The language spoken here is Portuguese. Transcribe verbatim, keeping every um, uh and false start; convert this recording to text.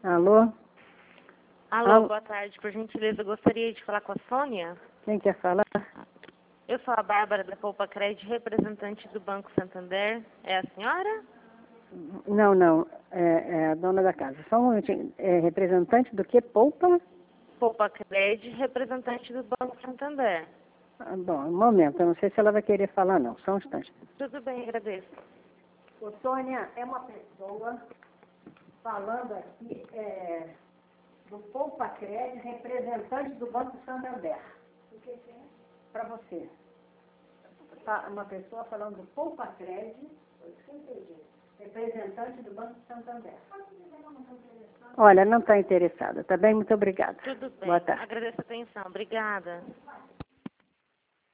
Alô? Alô, Alô? boa tarde. Por gentileza, eu gostaria de falar com a Sônia. Quem quer falar? Eu sou a Bárbara da Poupa Crédito, representante do Banco Santander. É a senhora? Não, não. É, é a dona da casa. Só um minutinho. É representante do que? Poupa? Poupa Crédito, representante do Banco Santander. Ah, bom, um momento. Eu não sei se ela vai querer falar, não. Só um instante. Tudo bem, agradeço. Ô, Sônia, é uma pessoa falando aqui é, do Poupa Crédito, representante do Banco Santander. O que é? Para você. Fa- Uma pessoa falando do Poupa Crédito, representante do Banco Santander. Olha, não está interessada. Tá bem? Muito obrigada. Tudo bem. Boa tarde. Agradeço a atenção. Obrigada.